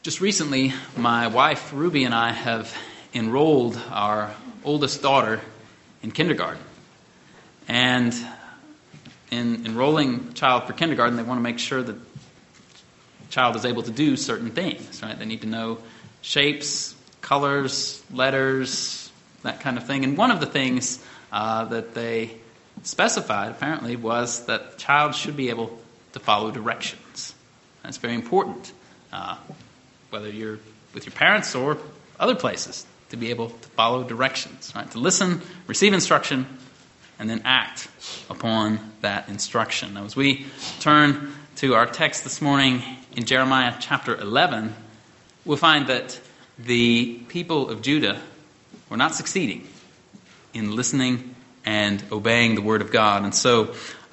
Just recently, my wife, Ruby, and I have enrolled our oldest daughter in kindergarten. And in enrolling a child for kindergarten, they want to make sure that the child is able to do certain things, right? They need to know shapes, colors, letters, that kind of thing. And one of the things that they specified, apparently, was that the child should be able to follow directions. That's very important, whether you're with your parents or other places, to be able to follow directions, right? To listen, receive instruction, and then act upon that instruction. Now, as we turn to our text this morning in Jeremiah chapter 11, we'll find that the people of Judah were not succeeding in listening and obeying the word of God. And so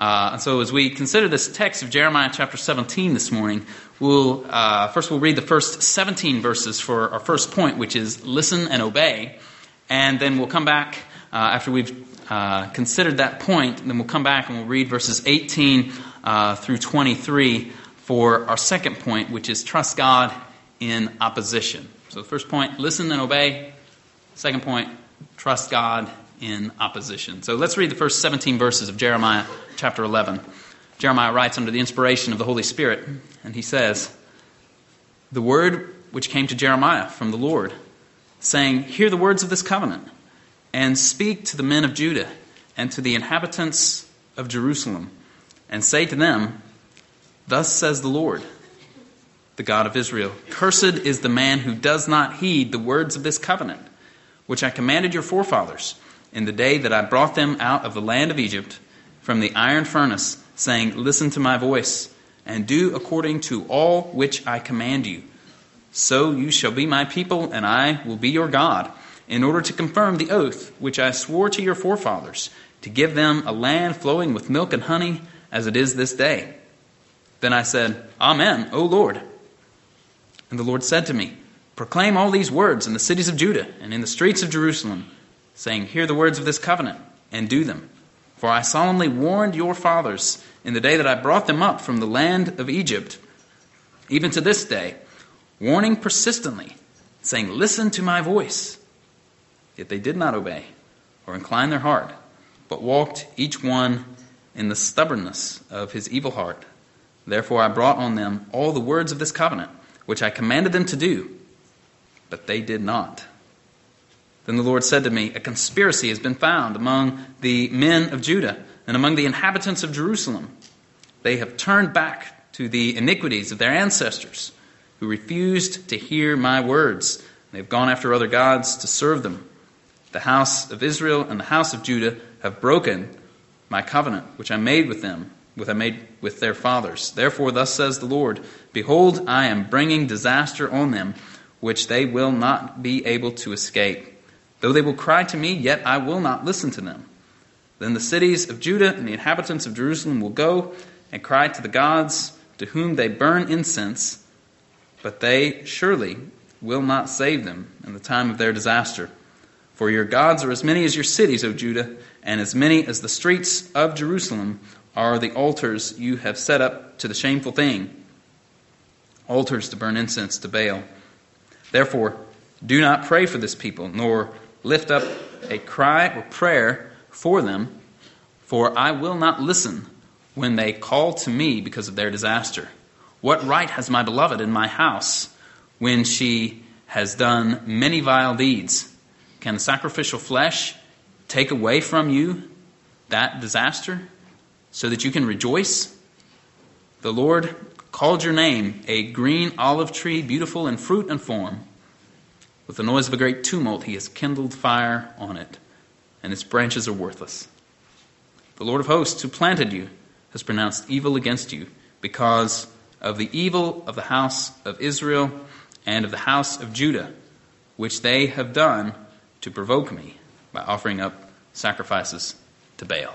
as we consider this text of Jeremiah chapter 17 this morning, we'll read the first 17 verses for our first point, which is listen and obey. And then we'll come back after we've considered that point, and then we'll come back and we'll read verses 18 through 23 for our second point, which is trust God in opposition. So the first point, listen and obey. Second point, trust God in opposition. So let's read the first 17 verses of Jeremiah chapter 11. Jeremiah writes under the inspiration of the Holy Spirit, and he says, "The word which came to Jeremiah from the Lord, saying, Hear the words of this covenant, and speak to the men of Judah and to the inhabitants of Jerusalem, and say to them, Thus says the Lord, the God of Israel, Cursed is the man who does not heed the words of this covenant, which I commanded your forefathers in the day that I brought them out of the land of Egypt from the iron furnace, saying, Listen to my voice, and do according to all which I command you. So you shall be my people, and I will be your God, in order to confirm the oath which I swore to your forefathers, to give them a land flowing with milk and honey, as it is this day. Then I said, Amen, O Lord. And the Lord said to me, Proclaim all these words in the cities of Judah and in the streets of Jerusalem, saying, Hear the words of this covenant, and do them. For I solemnly warned your fathers in the day that I brought them up from the land of Egypt, even to this day, warning persistently, saying, Listen to my voice. Yet they did not obey or incline their heart, but walked each one in the stubbornness of his evil heart. Therefore I brought on them all the words of this covenant, which I commanded them to do, but they did not. Then the Lord said to me, A conspiracy has been found among the men of Judah and among the inhabitants of Jerusalem. They have turned back to the iniquities of their ancestors, who refused to hear my words. They have gone after other gods to serve them. The house of Israel and the house of Judah have broken my covenant, which I made with them, which I made with their fathers. Therefore, thus says the Lord, Behold, I am bringing disaster on them, which they will not be able to escape. Though they will cry to me, yet I will not listen to them. Then the cities of Judah and the inhabitants of Jerusalem will go and cry to the gods to whom they burn incense, but they surely will not save them in the time of their disaster. For your gods are as many as your cities, O Judah, and as many as the streets of Jerusalem are the altars you have set up to the shameful thing, altars to burn incense to Baal. Therefore, do not pray for this people, nor lift up a cry or prayer for them, for I will not listen when they call to me because of their disaster. What right has my beloved in my house when she has done many vile deeds? Can the sacrificial flesh take away from you that disaster so that you can rejoice? The Lord called your name a green olive tree, beautiful in fruit and form. With the noise of a great tumult, he has kindled fire on it, and its branches are worthless. The Lord of hosts, who planted you, has pronounced evil against you because of the evil of the house of Israel and of the house of Judah, which they have done to provoke me by offering up sacrifices to Baal.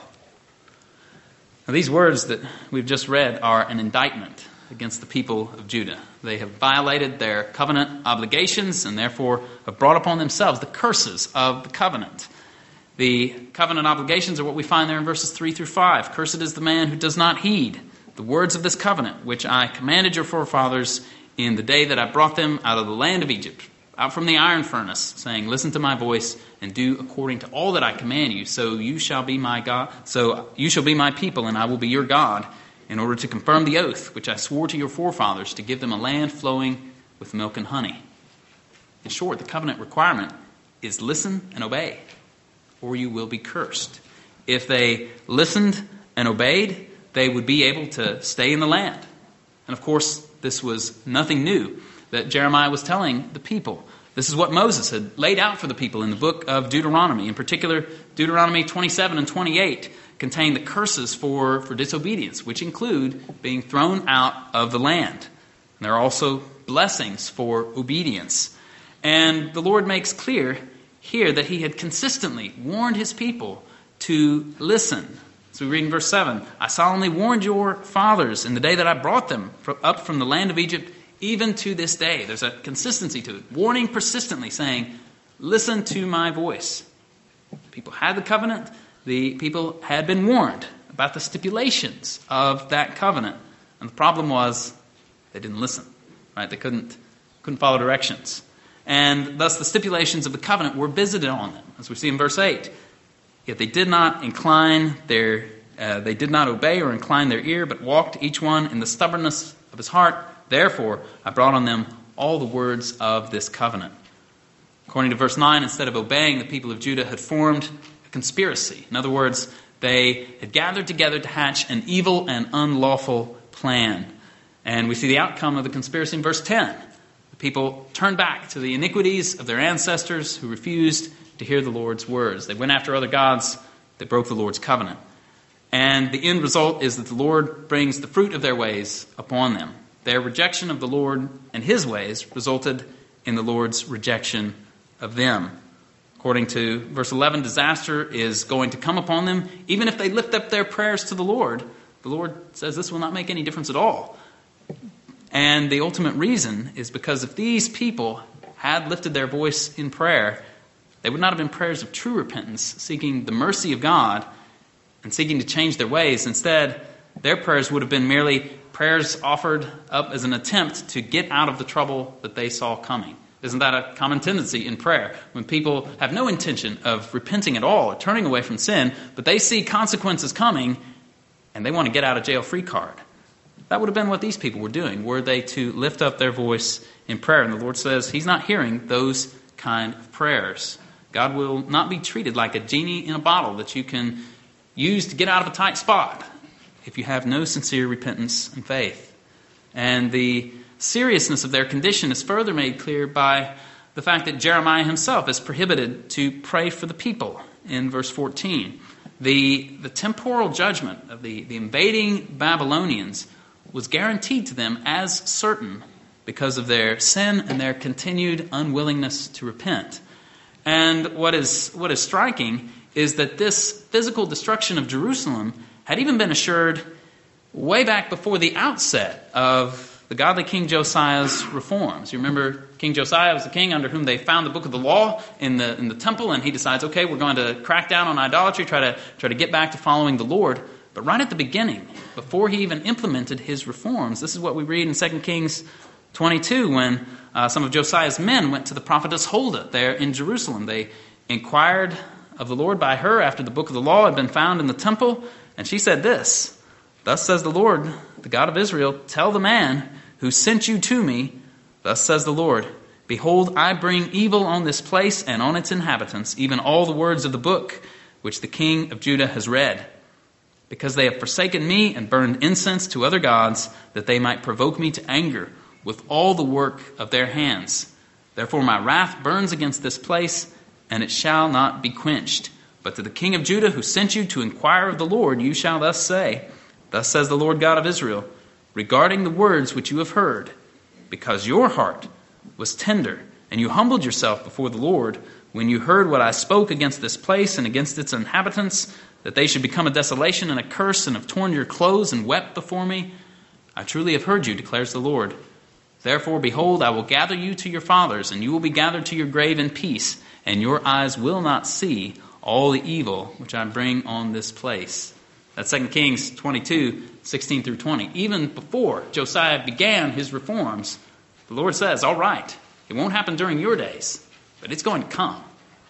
Now, these words that we've just read are an indictment against the people of Judah. They have violated their covenant obligations and therefore have brought upon themselves the curses of the covenant. The covenant obligations are what we find there in verses 3 through 5. Cursed is the man who does not heed the words of this covenant, which I commanded your forefathers in the day that I brought them out of the land of Egypt, out from the iron furnace, saying, listen to my voice and do according to all that I command you. So you shall be my God. So you shall be my people, and I will be your God, in order to confirm the oath which I swore to your forefathers, to give them a land flowing with milk and honey. In short, the covenant requirement is listen and obey, or you will be cursed. If they listened and obeyed, they would be able to stay in the land. And of course, this was nothing new that Jeremiah was telling the people. This is what Moses had laid out for the people in the book of Deuteronomy. In particular, Deuteronomy 27 and 28 contain the curses for disobedience, which include being thrown out of the land. And there are also blessings for obedience. And the Lord makes clear here that he had consistently warned his people to listen. So we read in verse 7, I solemnly warned your fathers in the day that I brought them up from the land of Egypt, even to this day. There's a consistency to it. Warning persistently, saying, listen to my voice. People had the covenant. The people had been warned about the stipulations of that covenant. And the problem was they didn't listen. Right? They couldn't follow directions. And thus the stipulations of the covenant were visited on them, as we see in verse 8. Yet they did not they did not obey or incline their ear, but walked each one in the stubbornness of his heart. Therefore, I brought on them all the words of this covenant. According to verse 9, instead of obeying, the people of Judah had formed a conspiracy. In other words, they had gathered together to hatch an evil and unlawful plan. And we see the outcome of the conspiracy in verse 10. The people turned back to the iniquities of their ancestors who refused to hear the Lord's words. They went after other gods. They broke the Lord's covenant. And the end result is that the Lord brings the fruit of their ways upon them. Their rejection of the Lord and his ways resulted in the Lord's rejection of them. According to verse 11, disaster is going to come upon them. Even if they lift up their prayers to the Lord says this will not make any difference at all. And the ultimate reason is because if these people had lifted their voice in prayer, they would not have been prayers of true repentance, seeking the mercy of God and seeking to change their ways. Instead, their prayers would have been merely prayers offered up as an attempt to get out of the trouble that they saw coming. Isn't that a common tendency in prayer? When people have no intention of repenting at all or turning away from sin, but they see consequences coming and they want to get out of jail free card. That would have been what these people were doing, were they to lift up their voice in prayer. And the Lord says he's not hearing those kind of prayers. God will not be treated like a genie in a bottle that you can use to get out of a tight spot if you have no sincere repentance and faith. And the seriousness of their condition is further made clear by the fact that Jeremiah himself is prohibited to pray for the people in verse 14. The temporal judgment of the invading Babylonians was guaranteed to them as certain because of their sin and their continued unwillingness to repent. And what is striking is that this physical destruction of Jerusalem had even been assured way back before the outset of the godly King Josiah's reforms. You remember King Josiah was the king under whom they found the book of the law in the temple, and he decides, okay, we're going to crack down on idolatry, try to get back to following the Lord. But right at the beginning, before he even implemented his reforms, this is what we read in 2 Kings 22 when some of Josiah's men went to the prophetess Huldah there in Jerusalem. They inquired of the Lord by her after the book of the law had been found in the temple, and she said this, "Thus says the Lord, the God of Israel, tell the man who sent you to me, thus says the Lord, behold, I bring evil on this place and on its inhabitants, even all the words of the book which the king of Judah has read, because they have forsaken me and burned incense to other gods, that they might provoke me to anger with all the work of their hands. Therefore my wrath burns against this place, and it shall not be quenched. But to the king of Judah who sent you to inquire of the Lord, you shall thus say, thus says the Lord God of Israel, regarding the words which you have heard, because your heart was tender, and you humbled yourself before the Lord, when you heard what I spoke against this place and against its inhabitants, that they should become a desolation and a curse, and have torn your clothes and wept before me, I truly have heard you, declares the Lord. Therefore, behold, I will gather you to your fathers, and you will be gathered to your grave in peace, and your eyes will not see all the evil which I bring on this place." That's 2 Kings 22, 16 through 20. Even before Josiah began his reforms, The Lord says, all right, it won't happen during your days, but it's going to come.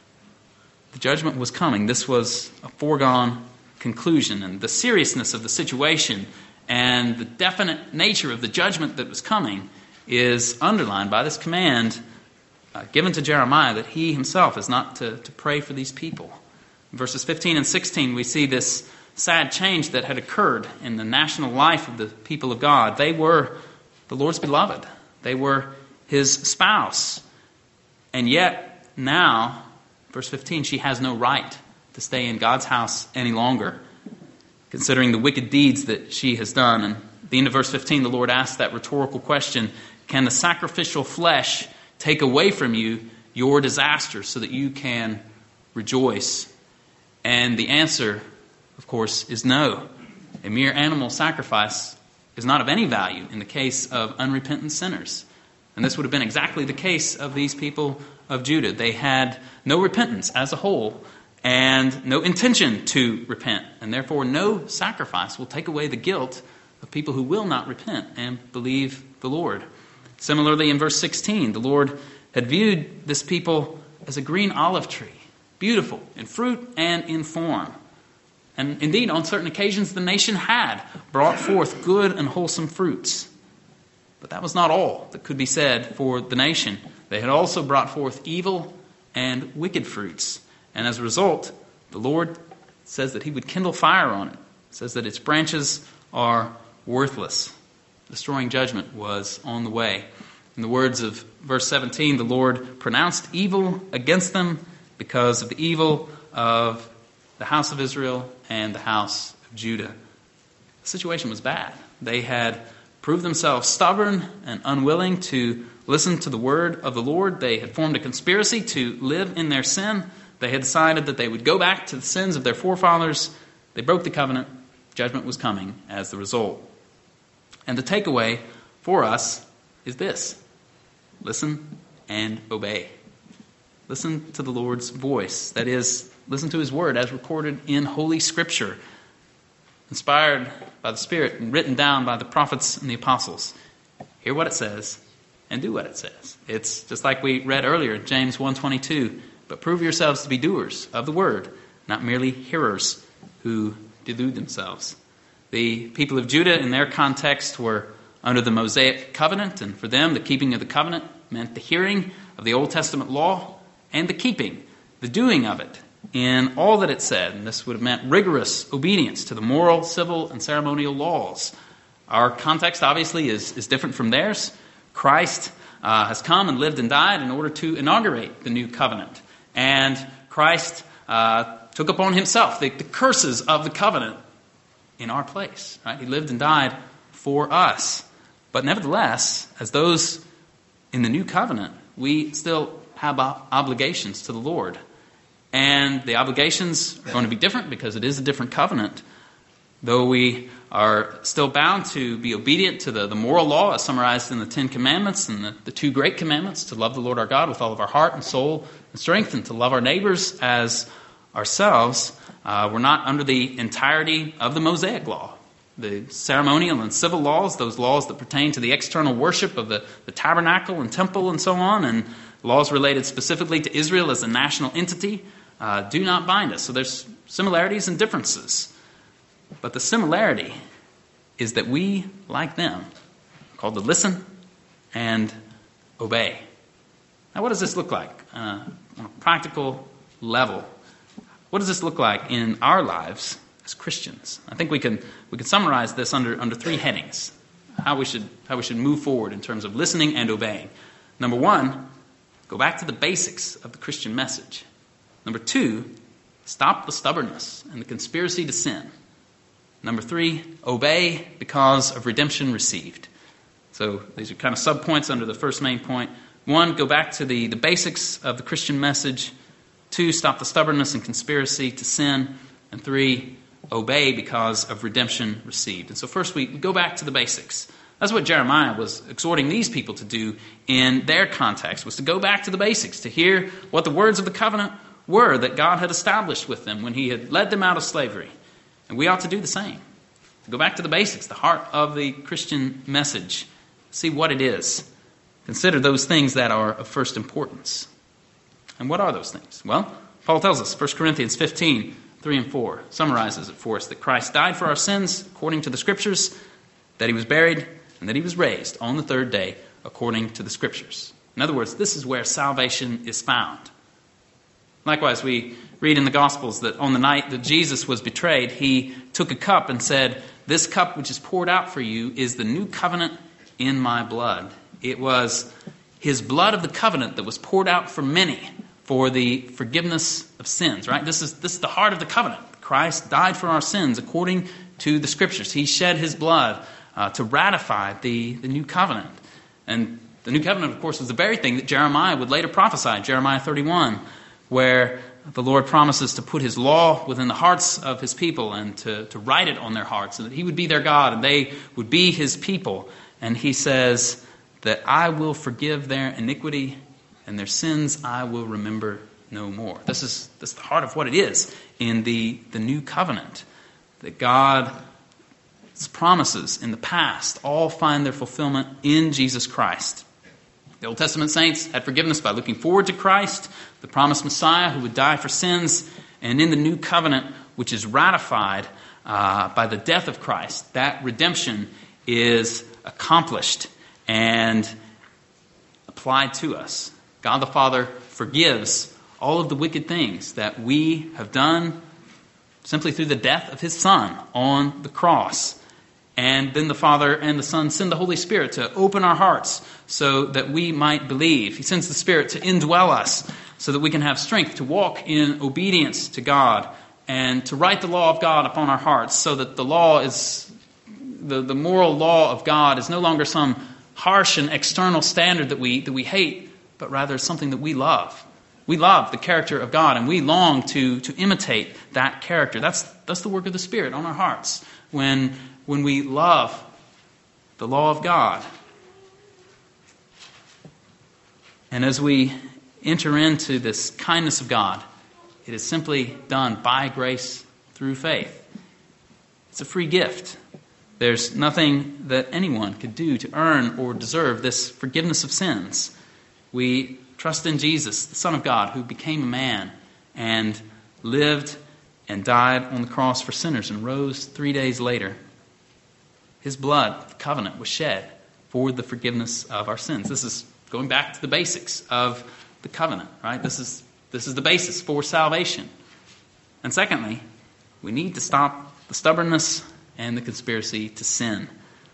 The judgment was coming. This was a foregone conclusion. And the seriousness of the situation and the definite nature of the judgment that was coming is underlined by this command given to Jeremiah that he himself is not to pray for these people. In verses 15 and 16, we see this sad change that had occurred in the national life of the people of God. They were the Lord's beloved. They were his spouse. And yet, now, verse 15, she has no right to stay in God's house any longer, considering the wicked deeds that she has done. And at the end of verse 15, the Lord asks that rhetorical question, can the sacrificial flesh take away from you your disaster so that you can rejoice? And the answer, of course, is no. A mere animal sacrifice is not of any value in the case of unrepentant sinners. And this would have been exactly the case of these people of Judah. They had no repentance as a whole and no intention to repent. And therefore, no sacrifice will take away the guilt of people who will not repent and believe the Lord. Similarly, in verse 16, the Lord had viewed this people as a green olive tree, beautiful in fruit and in form. And indeed, on certain occasions, the nation had brought forth good and wholesome fruits. But that was not all that could be said for the nation. They had also brought forth evil and wicked fruits. And as a result, the Lord says that he would kindle fire on it. It says that its branches are worthless. Destroying judgment was on the way. In the words of verse 17, the Lord pronounced evil against them because of the evil of the house of Israel and the house of Judah. The situation was bad. They had proved themselves stubborn and unwilling to listen to the word of the Lord. They had formed a conspiracy to live in their sin. They had decided that they would go back to the sins of their forefathers. They broke the covenant. Judgment was coming as the result. And the takeaway for us is this: listen and obey. Listen to the Lord's voice. That is, listen to his word as recorded in Holy Scripture, inspired by the Spirit and written down by the prophets and the apostles. Hear what it says and do what it says. It's just like we read earlier, James 1:22. But prove yourselves to be doers of the word, not merely hearers who delude themselves. The people of Judah, in their context, were under the Mosaic covenant, and for them, the keeping of the covenant meant the hearing of the Old Testament law and the keeping, the doing of it in all that it said. And this would have meant rigorous obedience to the moral, civil, and ceremonial laws. Our context, obviously, is different from theirs. Christ has come and lived and died in order to inaugurate the new covenant. And Christ took upon himself the curses of the covenant in our place. Right? He lived and died for us. But nevertheless, as those in the new covenant, we still have obligations to the Lord. And the obligations are going to be different because it is a different covenant. Though we are still bound to be obedient to the moral law as summarized in the Ten Commandments and the two great commandments, to love the Lord our God with all of our heart and soul and strength, and to love our neighbors as ourselves, we're not under the entirety of the Mosaic law. The ceremonial and civil laws, those laws that pertain to the external worship of the tabernacle and temple and so on, and laws related specifically to Israel as a national entity, do not bind us. So there's similarities and differences. But the similarity is that we, like them, are called to listen and obey. Now, what does this look like on a practical level? What does this look like in our lives as Christians? I think we can summarize this under three headings. How we should move forward in terms of listening and obeying. Number one, go back to the basics of the Christian message. Number two, stop the stubbornness and the conspiracy to sin. Number three, obey because of redemption received. So these are kind of subpoints under the first main point. One, go back to the basics of the Christian message. Two, stop the stubbornness and conspiracy to sin. And three, obey because of redemption received. And so first we go back to the basics. That's what Jeremiah was exhorting these people to do in their context, was to go back to the basics, to hear what the words of the covenant were that God had established with them when he had led them out of slavery. And we ought to do the same. To go back to the basics, the heart of the Christian message. See what it is. consider those things that are of first importance. And what are those things? Well, Paul tells us, 1 Corinthians 15, 3 and 4, summarizes it for us, that Christ died for our sins according to the Scriptures, that he was buried, and that he was raised on the third day according to the Scriptures. In other words, this is where salvation is found. Likewise, we read in the Gospels that on the night that Jesus was betrayed, he took a cup and said, "This cup which is poured out for you is the new covenant in my blood." It was his blood of the covenant that was poured out for many for the forgiveness of sins, right? This is the heart of the covenant. Christ died for our sins according to the Scriptures. He shed his blood to ratify the new covenant. And the new covenant, of course, was the very thing that Jeremiah would later prophesy, Jeremiah 31, where the Lord promises to put his law within the hearts of his people and to write it on their hearts, and that he would be their God and they would be his people. And he says that I will forgive their iniquity and their sins I will remember no more. This is the heart of what it is in the new covenant, that God's promises in the past all find their fulfillment in Jesus Christ. The Old Testament saints had forgiveness by looking forward to Christ, the promised Messiah who would die for sins, and in the new covenant, which is ratified by the death of Christ, that redemption is accomplished and applied to us. God the Father forgives all of the wicked things that we have done simply through the death of his Son on the cross. And then the Father and the Son send the Holy Spirit to open our hearts so that we might believe. He sends the Spirit to indwell us so that we can have strength to walk in obedience to God and to write the law of God upon our hearts, so that the law is, the moral law of God is no longer some harsh and external standard that we hate, but rather something that we love. We love the character of God, and we long to imitate that character. That's the work of the Spirit on our hearts. When we love the law of God. And as we enter into this kindness of God, it is simply done by grace through faith. It's a free gift. There's nothing that anyone could do to earn or deserve this forgiveness of sins. We trust in Jesus, the Son of God, who became a man and lived and died on the cross for sinners and rose 3 days later. His blood, the covenant, was shed for the forgiveness of our sins. This is going back to the basics of the covenant, right? This is the basis for salvation. And secondly, we need to stop the stubbornness and the conspiracy to sin.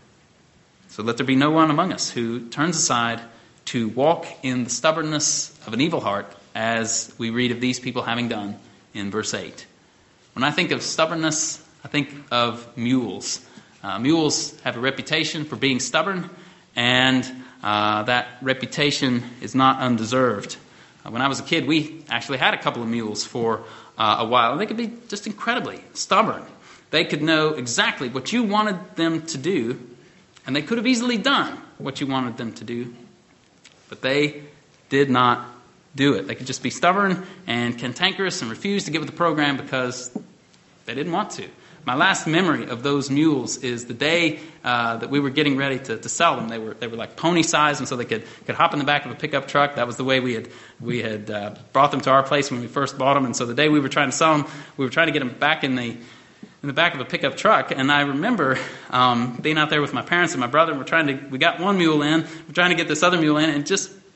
So let there be no one among us who turns aside to walk in the stubbornness of an evil heart, as we read of these people having done in verse 8. When I think of stubbornness, I think of mules. Mules have a reputation for being stubborn, and that reputation is not undeserved. When I was a kid, we actually had a couple of mules for a while, and they could be just incredibly stubborn. They could know exactly what you wanted them to do, and they could have easily done what you wanted them to do, but they did not do it. They could just be stubborn and cantankerous and refuse to get with the program because they didn't want to. My last memory of those mules is the day that we were getting ready to sell them. They were like pony size, and so they could hop in the back of a pickup truck. That was the way we had brought them to our place when we first bought them. And so the day we were trying to sell them, we were trying to get them back in the back of a pickup truck. And I remember being out there with my parents and my brother. And we got one mule in. We're trying to get this other mule in, and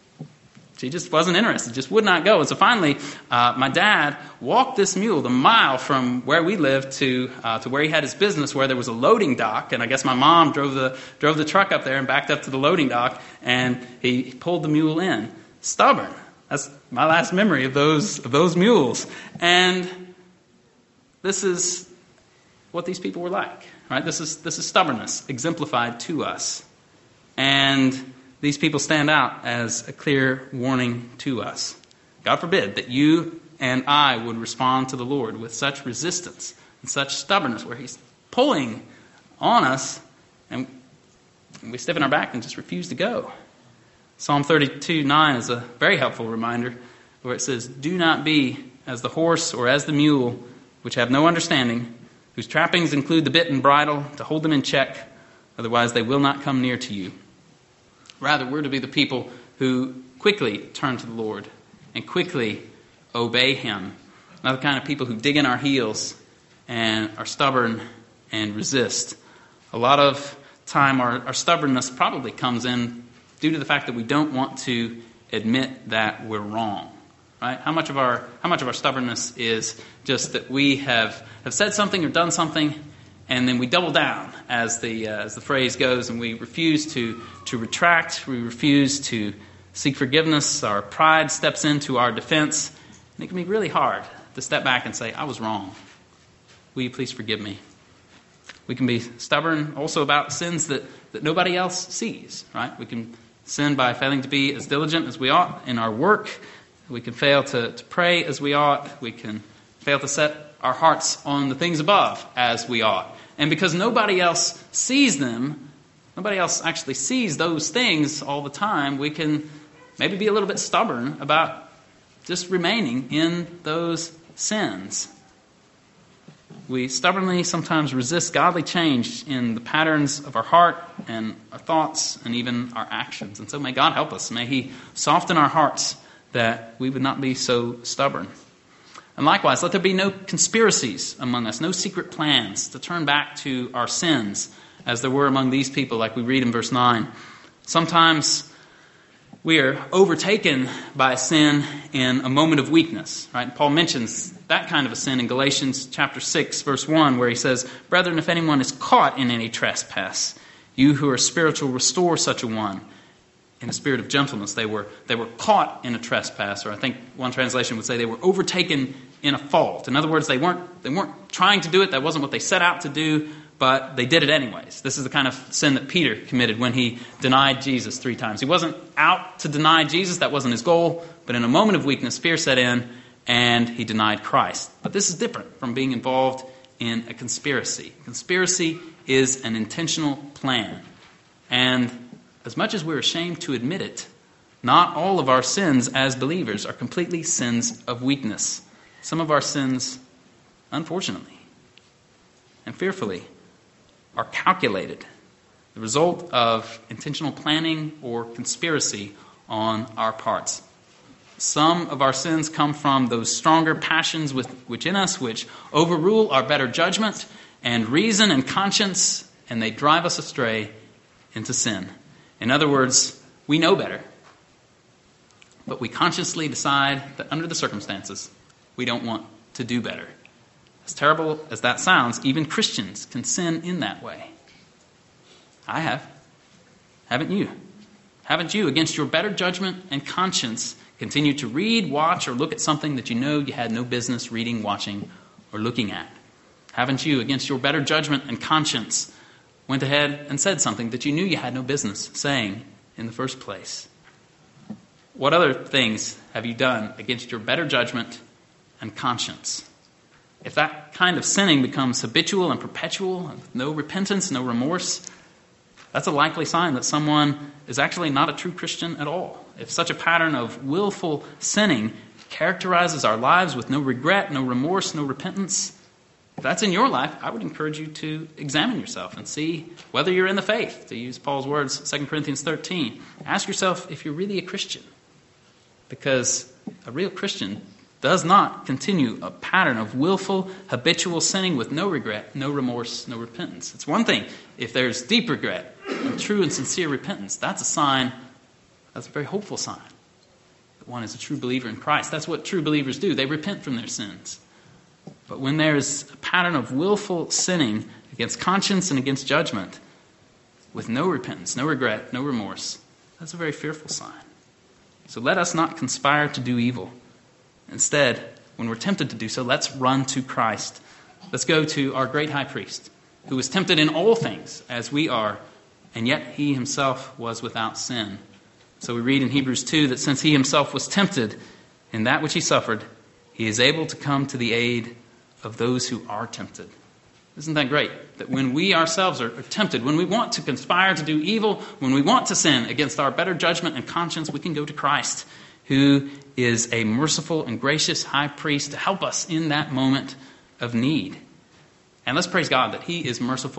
she just wasn't interested, just would not go. And so finally, my dad walked this mule the mile from where we lived to where he had his business, where there was a loading dock. And I guess my mom drove the truck up there and backed up to the loading dock, and he pulled the mule in. Stubborn. That's my last memory of those mules. And this is what these people were like, right? This is stubbornness exemplified to us. And these people stand out as a clear warning to us. God forbid that you and I would respond to the Lord with such resistance and such stubbornness, where he's pulling on us and we stiffen our back and just refuse to go. Psalm 32:9 is a very helpful reminder, where it says, "Do not be as the horse or as the mule, which have no understanding, whose trappings include the bit and bridle to hold them in check, otherwise they will not come near to you." Rather, we're to be the people who quickly turn to the Lord and quickly obey Him. Not the kind of people who dig in our heels and are stubborn and resist. A lot of time our stubbornness probably comes in due to the fact that we don't want to admit that we're wrong. Right? How much of our stubbornness is just that we have said something or done something, and then we double down, as the phrase goes, and we refuse to retract, we refuse to seek forgiveness. Our pride steps into our defense, and it can be really hard to step back and say, I was wrong. Will you please forgive me? We can be stubborn also about sins that nobody else sees, right? We can sin by failing to be as diligent as we ought in our work. We can fail to pray as we ought. We can fail to set our hearts on the things above as we ought. And because nobody else sees them, nobody else actually sees those things all the time, we can maybe be a little bit stubborn about just remaining in those sins. We stubbornly sometimes resist godly change in the patterns of our heart and our thoughts and even our actions. And so may God help us. May He soften our hearts that we would not be so stubborn. And likewise, let there be no conspiracies among us, no secret plans to turn back to our sins, as there were among these people, like we read in verse 9. Sometimes we are overtaken by sin in a moment of weakness. Right? Paul mentions that kind of a sin in Galatians chapter 6, verse 1, where he says, Brethren, if anyone is caught in any trespass, you who are spiritual, restore such a one in a spirit of gentleness. They were caught in a trespass, or I think one translation would say they were overtaken in a fault. In other words, they weren't trying to do it. That wasn't what they set out to do, but they did it anyways. This is the kind of sin that Peter committed when he denied Jesus 3 times. He wasn't out to deny Jesus. That wasn't his goal. But in a moment of weakness, fear set in, and he denied Christ. But this is different from being involved in a conspiracy. Conspiracy is an intentional plan. And as much as we're ashamed to admit it, not all of our sins as believers are completely sins of weakness. Some of our sins, unfortunately and fearfully, are calculated, the result of intentional planning or conspiracy on our parts. Some of our sins come from those stronger passions within us, which overrule our better judgment and reason and conscience, and they drive us astray into sin. In other words, we know better, but we consciously decide that under the circumstances, we don't want to do better. As terrible as that sounds, even Christians can sin in that way. I have. Haven't you? Haven't you, against your better judgment and conscience, continued to read, watch, or look at something that you know you had no business reading, watching, or looking at? Haven't you, against your better judgment and conscience, went ahead and said something that you knew you had no business saying in the first place? What other things have you done against your better judgment and conscience? If that kind of sinning becomes habitual and perpetual, no repentance, no remorse, that's a likely sign that someone is actually not a true Christian at all. If such a pattern of willful sinning characterizes our lives with no regret, no remorse, no repentance, if that's in your life, I would encourage you to examine yourself and see whether you're in the faith, to use Paul's words, 2 Corinthians 13. Ask yourself if you're really a Christian, because a real Christian does not continue a pattern of willful, habitual sinning with no regret, no remorse, no repentance. It's one thing if there's deep regret and true and sincere repentance. That's a sign, that's a very hopeful sign that one is a true believer in Christ. That's what true believers do. They repent from their sins. But when there's a pattern of willful sinning against conscience and against judgment with no repentance, no regret, no remorse, that's a very fearful sign. So let us not conspire to do evil. Instead, when we're tempted to do so, let's run to Christ. Let's go to our great high priest, who was tempted in all things as we are, and yet he himself was without sin. So we read in Hebrews 2 that since he himself was tempted in that which he suffered, he is able to come to the aid of those who are tempted. Isn't that great? That when we ourselves are tempted, when we want to conspire to do evil, when we want to sin against our better judgment and conscience, we can go to Christ, who is a merciful and gracious high priest to help us in that moment of need. And let's praise God that he is merciful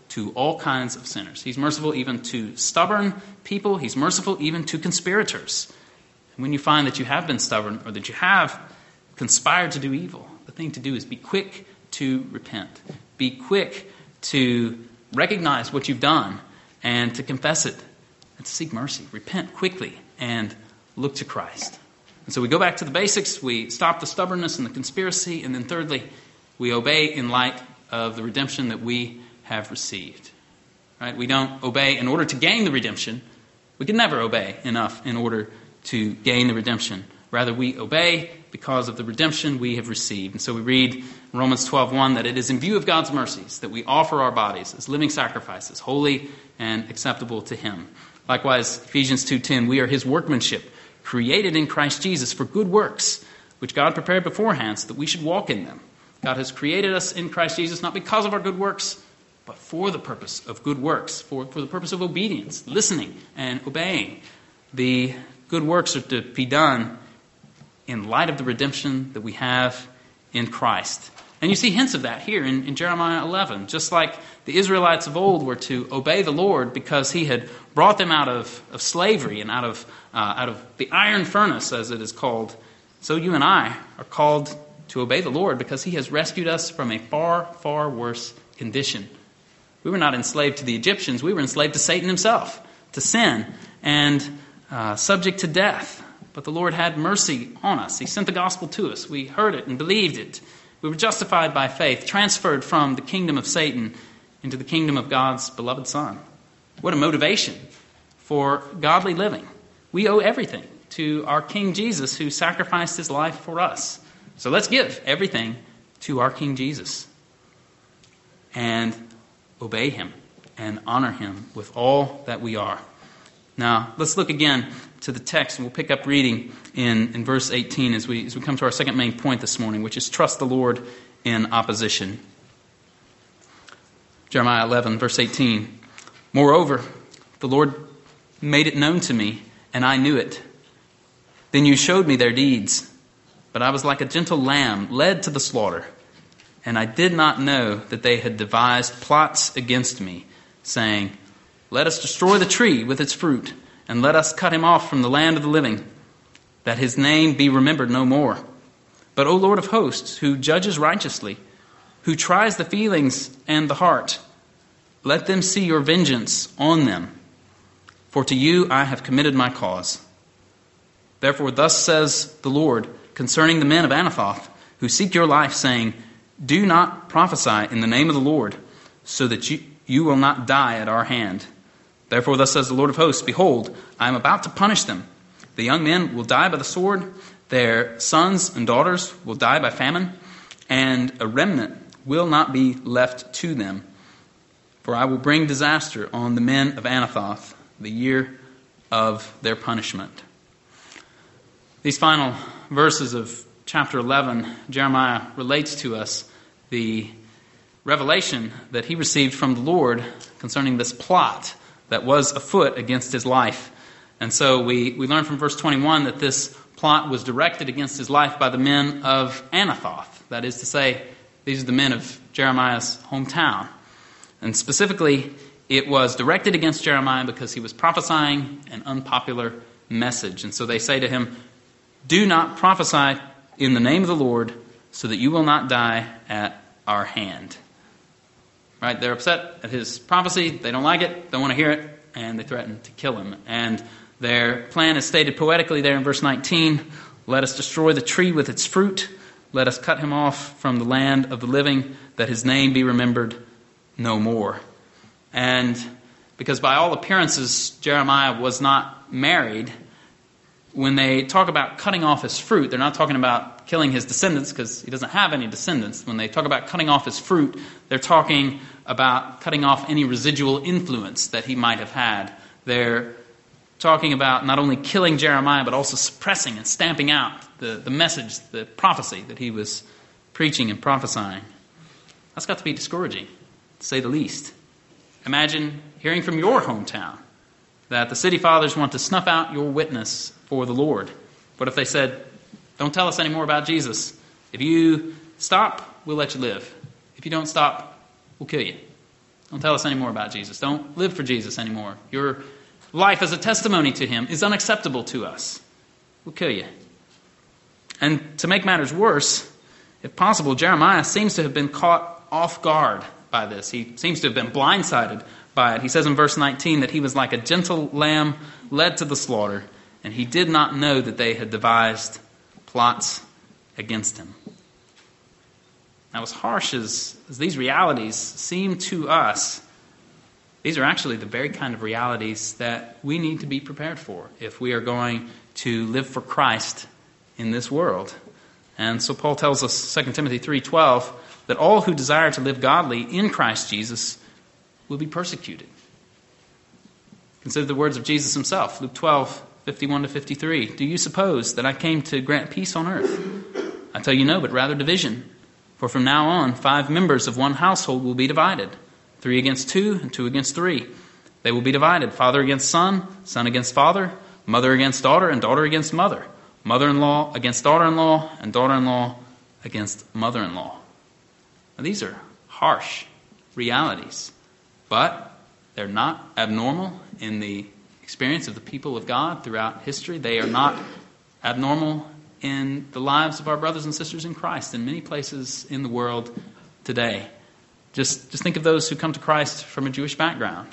to all kinds of sinners. He's merciful even to stubborn people. He's merciful even to conspirators. And when you find that you have been stubborn or that you have conspired to do evil, the thing to do is be quick to repent. Be quick to recognize what you've done and to confess it and to seek mercy. Repent quickly and look to Christ. And so we go back to the basics. We stop the stubbornness and the conspiracy. And then thirdly, we obey in light of the redemption that we have received. Right? We don't obey in order to gain the redemption. We can never obey enough in order to gain the redemption. Rather, we obey because of the redemption we have received. And so we read in Romans 12:1 that it is in view of God's mercies that we offer our bodies as living sacrifices, holy and acceptable to Him. Likewise, Ephesians 2:10, we are His workmanship, created in Christ Jesus for good works, which God prepared beforehand so that we should walk in them. God has created us in Christ Jesus not because of our good works, but for the purpose of good works, for the purpose of obedience, listening and obeying. The good works are to be done in light of the redemption that we have in Christ. And you see hints of that here in Jeremiah 11. Just like the Israelites of old were to obey the Lord because He had brought them out of slavery and out of the iron furnace, as it is called, so you and I are called to obey the Lord because He has rescued us from a far, far worse condition. We were not enslaved to the Egyptians. We were enslaved to Satan himself, to sin, and subject to death. But the Lord had mercy on us. He sent the gospel to us. We heard it and believed it. We were justified by faith, transferred from the kingdom of Satan into the kingdom of God's beloved Son. What a motivation for godly living. We owe everything to our King Jesus who sacrificed His life for us. So let's give everything to our King Jesus and obey Him and honor Him with all that we are. Now, let's look again to the text, and we'll pick up reading in verse 18 as we come to our second main point this morning, which is trust the Lord in opposition. Jeremiah 11, verse 18. Moreover, the Lord made it known to me, and I knew it. Then you showed me their deeds, but I was like a gentle lamb led to the slaughter, and I did not know that they had devised plots against me, saying, let us destroy the tree with its fruit, and let us cut him off from the land of the living, that his name be remembered no more. But, O Lord of hosts, who judges righteously, who tries the feelings and the heart, let them see your vengeance on them. For to you I have committed my cause. Therefore thus says the Lord concerning the men of Anathoth, who seek your life, saying, do not prophesy in the name of the Lord, so that you will not die at our hand. Therefore thus says the Lord of hosts, behold, I am about to punish them. The young men will die by the sword, their sons and daughters will die by famine, and a remnant will not be left to them. For I will bring disaster on the men of Anathoth, the year of their punishment. These final verses of chapter 11, Jeremiah relates to us the revelation that he received from the Lord concerning this plot that was afoot against his life. And so we learn from verse 21 that this plot was directed against his life by the men of Anathoth. That is to say, these are the men of Jeremiah's hometown. And specifically, it was directed against Jeremiah because he was prophesying an unpopular message. And so they say to him, do not prophesy in the name of the Lord, so that you will not die at our hand. Right? They're upset at his prophecy. They don't like it. Don't want to hear it. And they threaten to kill him. And their plan is stated poetically there in verse 19. Let us destroy the tree with its fruit. Let us cut him off from the land of the living, that his name be remembered no more. And because by all appearances, Jeremiah was not married, when they talk about cutting off his fruit, they're not talking about killing his descendants because he doesn't have any descendants. When they talk about cutting off his fruit, they're talking about cutting off any residual influence that he might have had. They're talking about not only killing Jeremiah, but also suppressing and stamping out the message, the prophecy that he was preaching and prophesying. That's got to be discouraging, to say the least. Imagine hearing from your hometown that the city fathers want to snuff out your witness for the Lord. What if they said, don't tell us any more about Jesus. If you stop, we'll let you live. If you don't stop, we'll kill you. Don't tell us any more about Jesus. Don't live for Jesus anymore. Your life as a testimony to him is unacceptable to us. We'll kill you. And to make matters worse, if possible, Jeremiah seems to have been caught off guard by this. He seems to have been blindsided by it. He says in verse 19 that he was like a gentle lamb led to the slaughter, and he did not know that they had devised plots against him. Now, as harsh as these realities seem to us, these are actually the very kind of realities that we need to be prepared for if we are going to live for Christ in this world. And so Paul tells us, 2 Timothy 3:12, that all who desire to live godly in Christ Jesus will be persecuted. Consider the words of Jesus himself, Luke 12:51-53. Do you suppose that I came to grant peace on earth? I tell you no, but rather division. For from now on, 5 members of one household will be divided, 3 against 2 and 2 against 3. They will be divided, father against son, son against father, mother against daughter, and daughter against mother, mother-in-law against daughter-in-law, and daughter-in-law against mother-in-law. Now, these are harsh realities, but they're not abnormal in the experience of the people of God throughout history. They are not abnormal in the lives of our brothers and sisters in Christ in many places in the world today. Just think of those who come to Christ from a Jewish background.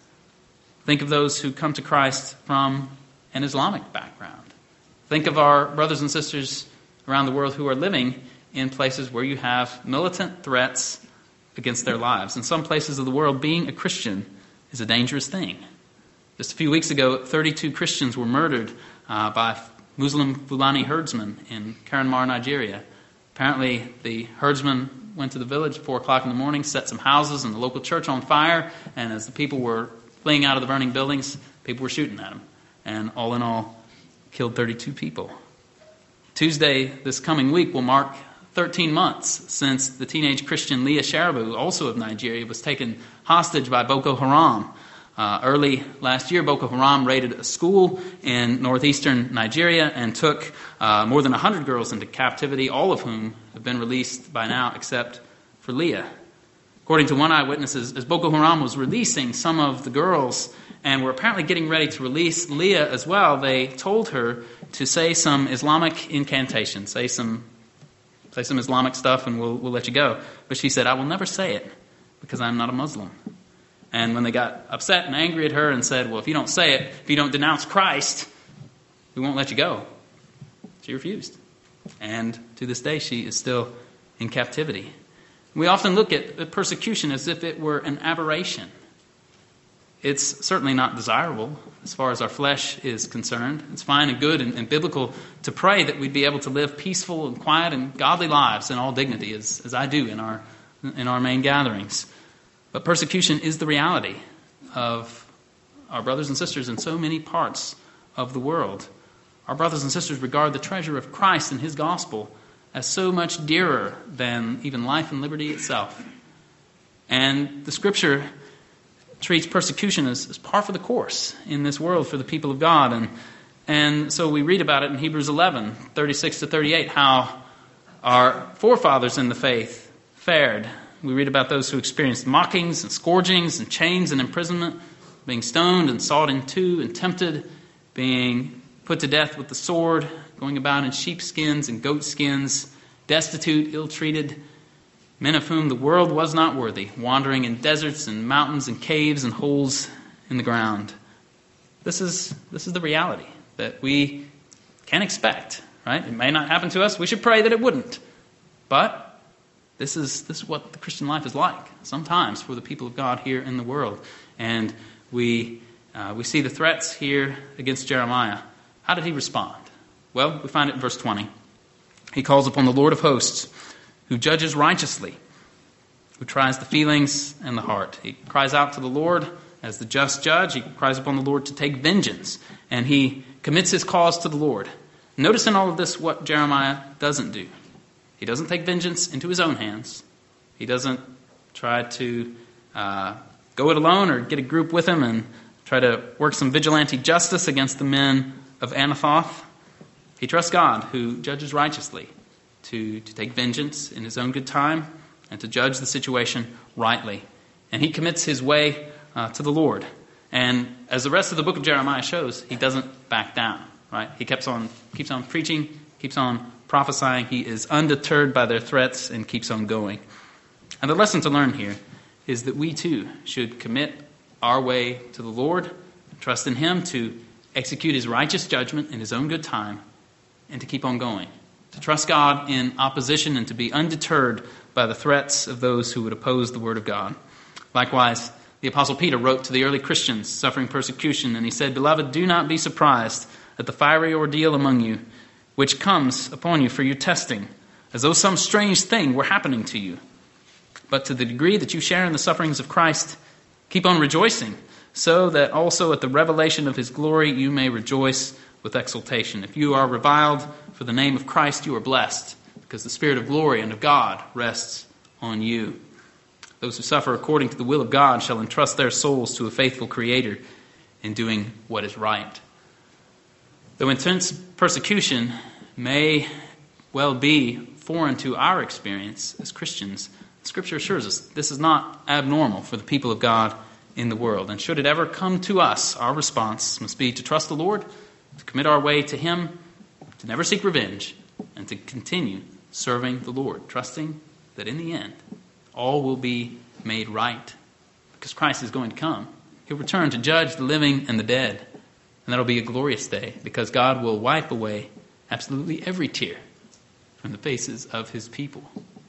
Think of those who come to Christ from an Islamic background. Think of our brothers and sisters around the world who are living in places where you have militant threats against their lives. In some places of the world, being a Christian is a dangerous thing. Just a few weeks ago, 32 Christians were murdered by Muslim Fulani herdsmen in Karanmar, Nigeria. Apparently, the herdsmen went to the village at 4 o'clock in the morning, set some houses and the local church on fire, and as the people were fleeing out of the burning buildings, people were shooting at them. And all in all, killed 32 people. Tuesday, this coming week, will mark 13 months since the teenage Christian Leah Sharibu, also of Nigeria, was taken hostage by Boko Haram. Early last year, Boko Haram raided a school in northeastern Nigeria and took more than 100 girls into captivity, all of whom have been released by now except for Leah. According to one eyewitness, as Boko Haram was releasing some of the girls and were apparently getting ready to release Leah as well, they told her to say some Islamic incantation, say some Islamic stuff and we'll let you go. But she said, I will never say it because I'm not a Muslim. And when they got upset and angry at her and said, well, if you don't say it, if you don't denounce Christ, we won't let you go, she refused. And to this day, she is still in captivity. We often look at persecution as if it were an aberration. It's certainly not desirable as far as our flesh is concerned. It's fine and good and biblical to pray that we'd be able to live peaceful and quiet and godly lives in all dignity, as I do in our main gatherings. But persecution is the reality of our brothers and sisters in so many parts of the world. Our brothers and sisters regard the treasure of Christ and his gospel as so much dearer than even life and liberty itself. And the Scripture treats persecution as par for the course in this world for the people of God. And so we read about it in Hebrews 11, 36-38, how our forefathers in the faith fared. We read about those who experienced mockings and scourgings and chains and imprisonment, being stoned and sawed in two and tempted, being put to death with the sword, going about in sheepskins and goatskins, destitute, ill-treated, men of whom the world was not worthy, wandering in deserts and mountains and caves and holes in the ground. This is the reality that we can expect, right? It may not happen to us. We should pray that it wouldn't. But this is what the Christian life is like sometimes for the people of God here in the world. And we see the threats here against Jeremiah. How did he respond? Well, we find it in verse 20. He calls upon the Lord of hosts, who judges righteously, who tries the feelings and the heart. He cries out to the Lord as the just judge. He cries upon the Lord to take vengeance, and he commits his cause to the Lord. Notice in all of this what Jeremiah doesn't do. He doesn't take vengeance into his own hands. He doesn't try to go it alone or get a group with him and try to work some vigilante justice against the men of Anathoth. He trusts God, who judges righteously, to take vengeance in his own good time and to judge the situation rightly and he commits his way to the Lord. And as the rest of the book of Jeremiah shows, he doesn't back down. Right? He keeps on preaching, keeps on prophesying. He is undeterred by their threats and keeps on going. And the lesson to learn here is that we too should commit our way to the Lord, trust in him to execute his righteous judgment in his own good time, and to keep on going. To trust God in opposition and to be undeterred by the threats of those who would oppose the word of God. Likewise, the Apostle Peter wrote to the early Christians suffering persecution, and he said, "Beloved, do not be surprised at the fiery ordeal among you, which comes upon you for your testing, as though some strange thing were happening to you. But to the degree that you share in the sufferings of Christ, keep on rejoicing, so that also at the revelation of his glory you may rejoice with exultation. If you are reviled for the name of Christ, you are blessed, because the Spirit of glory and of God rests on you. Those who suffer according to the will of God shall entrust their souls to a faithful Creator in doing what is right." Though intense persecution may well be foreign to our experience as Christians, Scripture assures us this is not abnormal for the people of God in the world. And should it ever come to us, our response must be to trust the Lord, to commit our way to him, to never seek revenge, and to continue serving the Lord, trusting that in the end, all will be made right, because Christ is going to come. He'll return to judge the living and the dead. And that'll be a glorious day, because God will wipe away absolutely every tear from the faces of his people.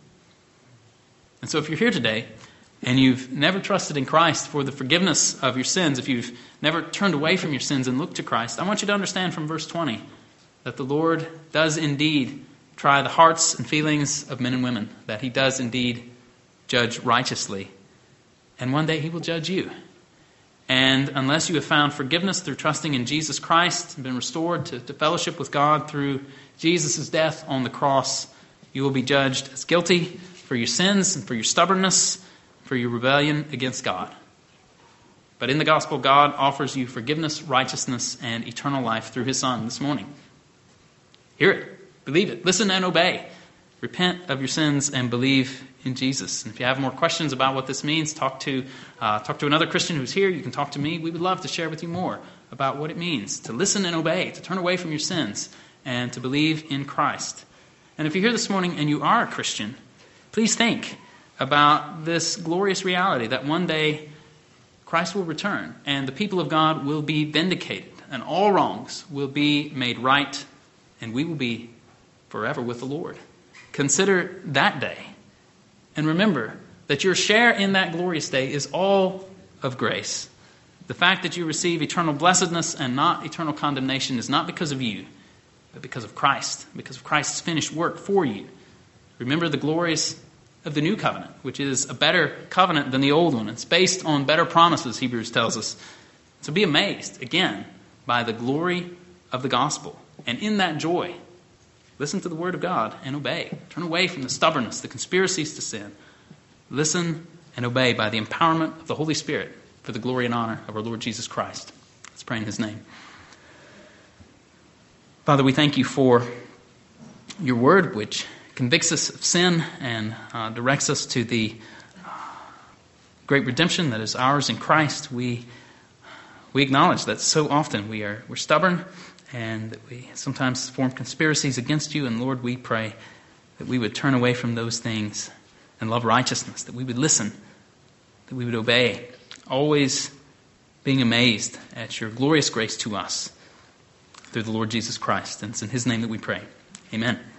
And so if you're here today and you've never trusted in Christ for the forgiveness of your sins, if you've never turned away from your sins and looked to Christ, I want you to understand from verse 20 that the Lord does indeed try the hearts and feelings of men and women, that he does indeed judge righteously. And one day he will judge you. And unless you have found forgiveness through trusting in Jesus Christ and been restored to fellowship with God through Jesus' death on the cross, you will be judged as guilty for your sins and for your stubbornness, for your rebellion against God. But in the gospel, God offers you forgiveness, righteousness, and eternal life through his Son this morning. Hear it, believe it, listen and obey. Repent of your sins and believe in Jesus. And if you have more questions about what this means, talk to another Christian who's here. You can talk to me. We would love to share with you more about what it means to listen and obey, to turn away from your sins, and to believe in Christ. And if you're here this morning and you are a Christian, please think about this glorious reality that one day Christ will return and the people of God will be vindicated and all wrongs will be made right and we will be forever with the Lord. Consider that day. And remember that your share in that glorious day is all of grace. The fact that you receive eternal blessedness and not eternal condemnation is not because of you, but because of Christ, because of Christ's finished work for you. Remember the glories of the new covenant, which is a better covenant than the old one. It's based on better promises, Hebrews tells us. So be amazed, again, by the glory of the gospel. And in that joy, listen to the word of God and obey. Turn away from the stubbornness, the conspiracies to sin. Listen and obey by the empowerment of the Holy Spirit for the glory and honor of our Lord Jesus Christ. Let's pray in his name. Father, we thank you for your word, which convicts us of sin and directs us to the great redemption that is ours in Christ. We acknowledge that so often we're stubborn and that we sometimes form conspiracies against you. And Lord, we pray that we would turn away from those things and love righteousness, that we would listen, that we would obey, always being amazed at your glorious grace to us through the Lord Jesus Christ. And it's in his name that we pray. Amen.